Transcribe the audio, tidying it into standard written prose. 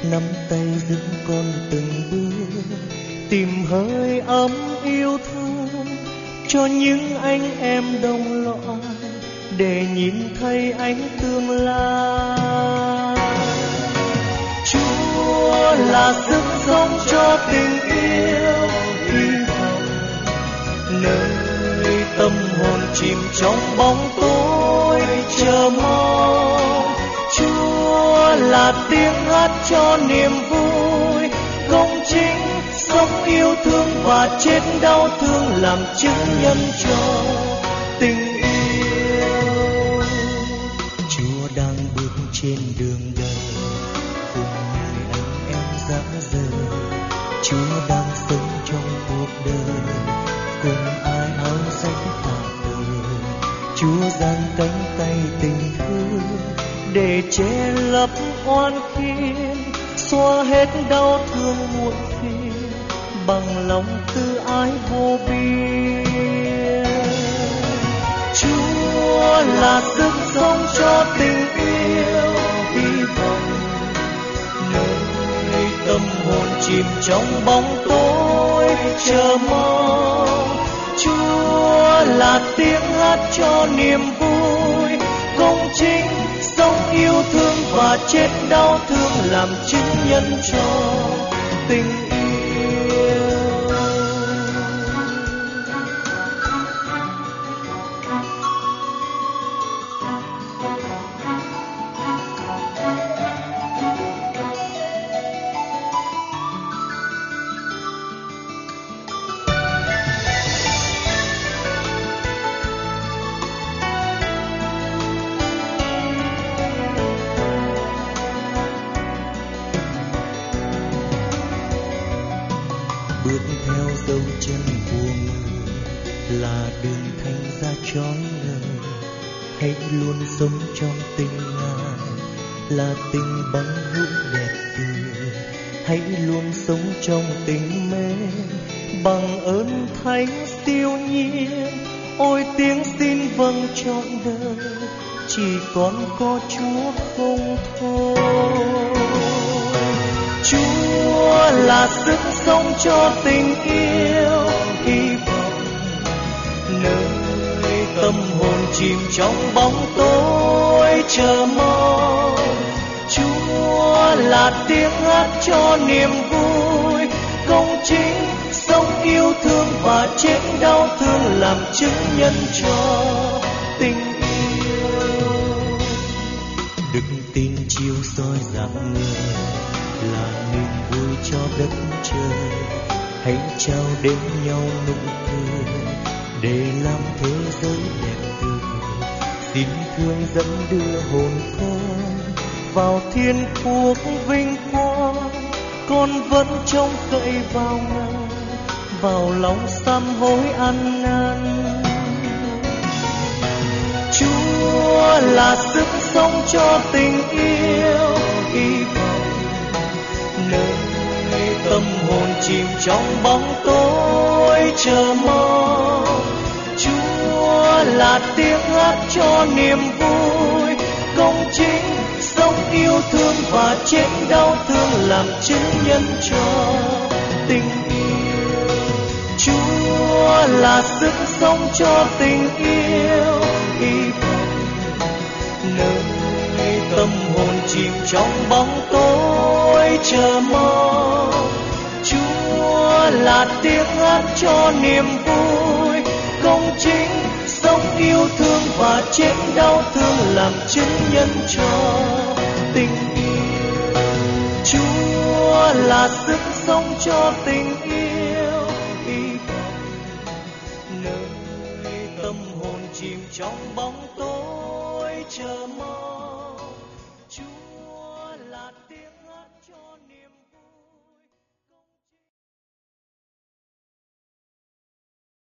nắm tay dẫn con từng bước tìm hơi ấm yêu thương cho những anh em đồng loại để nhìn thấy ánh tương lai. Chúa là sức sống cho tình yêu, hy vọng nơi tâm hồn chìm trong bóng tối chờ mong. Chúa là tiếng hát cho niềm vui, công chính sống yêu thương và chết đau thương làm chứng nhân cho tình yêu. Chúa đang bước trên đường đời cùng người anh em dã rời. Chúa đang sống trong cuộc đời cùng ai áo rách tả tơi. Chúa giang cánh tay tình thương để che lấp oan khiên, xóa hết đau thương muộn phiền bằng lòng từ ái vô biên. Chúa là sức sống cho tình yêu, hy vọng nơi tâm hồn chìm trong bóng tối chờ mong. Chúa là tiếng hát cho niềm vui, công chính sống yêu thương và chết đau thương làm chứng nhân cho tình yêu. Bước theo dấu chân của người là đường thành ra chói ngời. Hãy luôn sống trong tình Ngài là tình bằng hữu đẹp tươi. Hãy luôn sống trong tình mến bằng ơn thánh siêu nhiên. Ôi tiếng xin vâng trọn đời, chỉ còn có Chúa không thôi. Chúa là sức sống cho tình yêu, hy vọng nơi tâm hồn chìm trong bóng tối chờ mong. Chúa là tiếng hát cho niềm vui, công chính sống yêu thương và chết đau thương làm chứng nhân cho tình yêu. Đức tin chiếu soi dạng người là niềm vui cho đất trời. Hãy trao đến nhau nụ cười để làm thế giới đẹp tươi. Xin thương dẫn đưa hồn con vào thiên quốc vinh quang. Con vẫn trông cậy vào Ngài, vào lòng sám hối ăn năn. Chúa là sức sống cho tình yêu, hy vọng nơi tâm hồn chìm trong bóng tối chờ mong. Chúa là tiếng hát cho niềm vui, công chính sống yêu thương và chết đau thương làm chứng nhân cho tình yêu. Chúa là sức sống cho tình yêu, hy vọng nơi tâm hồn chìm trong bóng tối chờ mong. Chúa là tiếng hát cho niềm vui, công chính sống yêu thương và chết đau thương làm chứng nhân cho tình yêu. Chúa là sức sống cho tình yêu, hy vọng nơi tâm hồn chìm trong bóng tối